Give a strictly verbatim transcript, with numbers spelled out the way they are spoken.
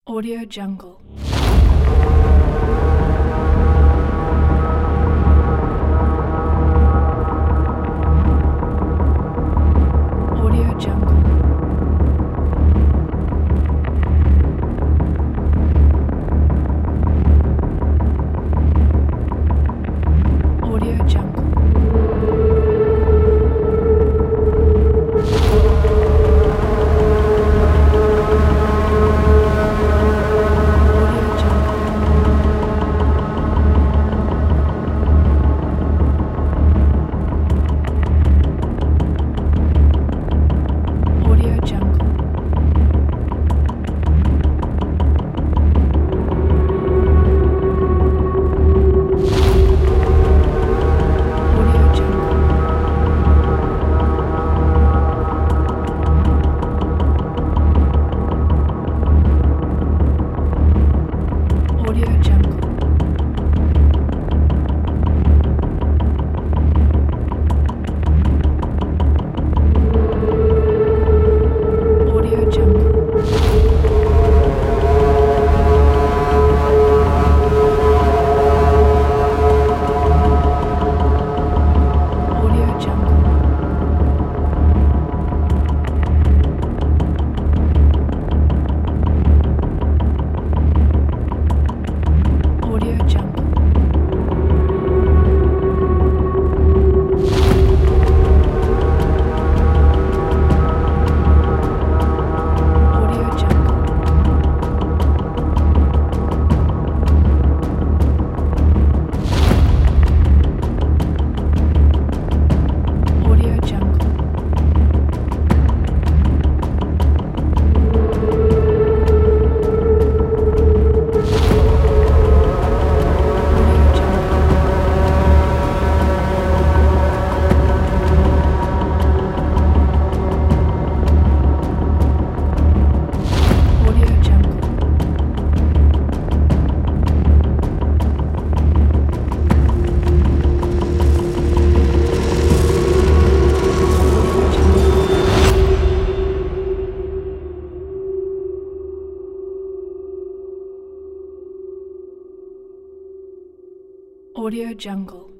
Audio Jungle. Audio Jungle. Audio Jungle. Audio Jungle. Audio Jungle. Audio Jungle. Audio Jungle. Audio Jungle. Audio Jungle. Audio Jungle. Audio Jungle. Audio Jungle. Audio Jungle. Audio Jungle.